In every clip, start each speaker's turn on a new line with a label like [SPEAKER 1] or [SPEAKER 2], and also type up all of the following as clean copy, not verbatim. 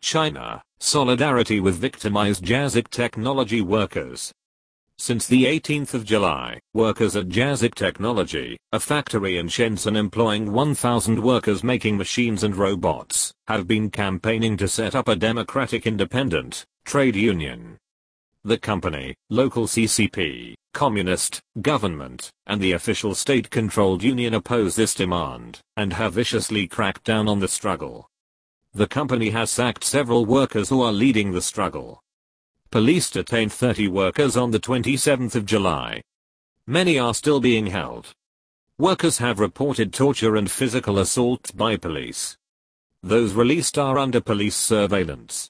[SPEAKER 1] China, solidarity with victimized Jiaxic Technology workers. Since the 18th of July, workers at Jiaxic Technology, a factory in Shenzhen employing 1,000 workers making machines and robots, have been campaigning to set up a democratic independent trade union. The company, local CCP, communist, government, and the official state-controlled union oppose this demand, and have viciously cracked down on the struggle. The company has sacked several workers who are leading the struggle. Police detained 30 workers on the 27th of July. Many are still being held. Workers have reported torture and physical assaults by police. Those released are under police surveillance.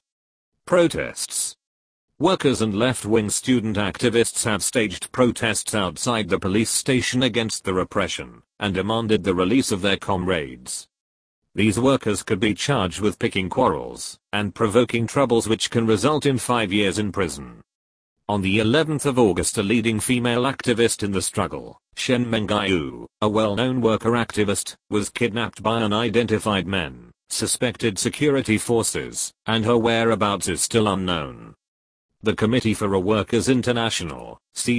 [SPEAKER 1] Protests. Workers and left-wing student activists have staged protests outside the police station against the repression, and demanded the release of their comrades. These workers could be charged with picking quarrels and provoking troubles which can result in 5 years in prison. On the 11th of August, a leading female activist in the struggle, Shen Mengaiu, a well-known worker activist, was kidnapped by unidentified men, suspected security forces, and her whereabouts is still unknown. The Committee for a Workers' International,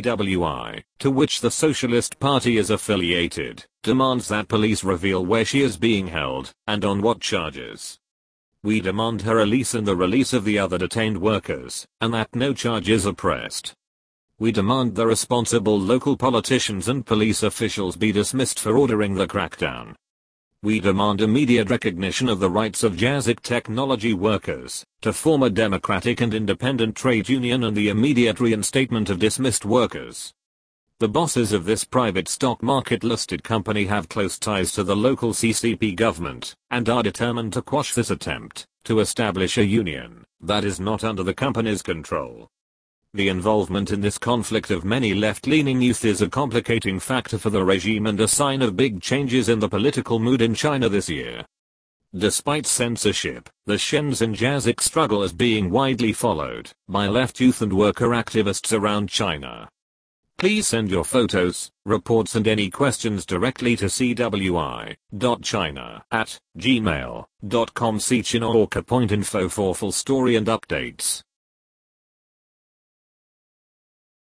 [SPEAKER 1] CWI, to which the Socialist Party is affiliated, demands that police reveal where she is being held, and on what charges. We demand her release and the release of the other detained workers, and that no charges are pressed. We demand the responsible local politicians and police officials be dismissed for ordering the crackdown. We demand immediate recognition of the rights of Jiaxic Technology workers to form a democratic and independent trade union and the immediate reinstatement of dismissed workers. The bosses of this private stock market listed company have close ties to the local CCP government and are determined to quash this attempt to establish a union that is not under the company's control. The involvement in this conflict of many left-leaning youth is a complicating factor for the regime and a sign of big changes in the political mood in China this year. Despite censorship, the Shenzhen Jiaxic struggle is being widely followed by left youth and worker activists around China. Please send your photos, reports and any questions directly to cwi.china@gmail.com. See China Orca Point Info for full story and updates.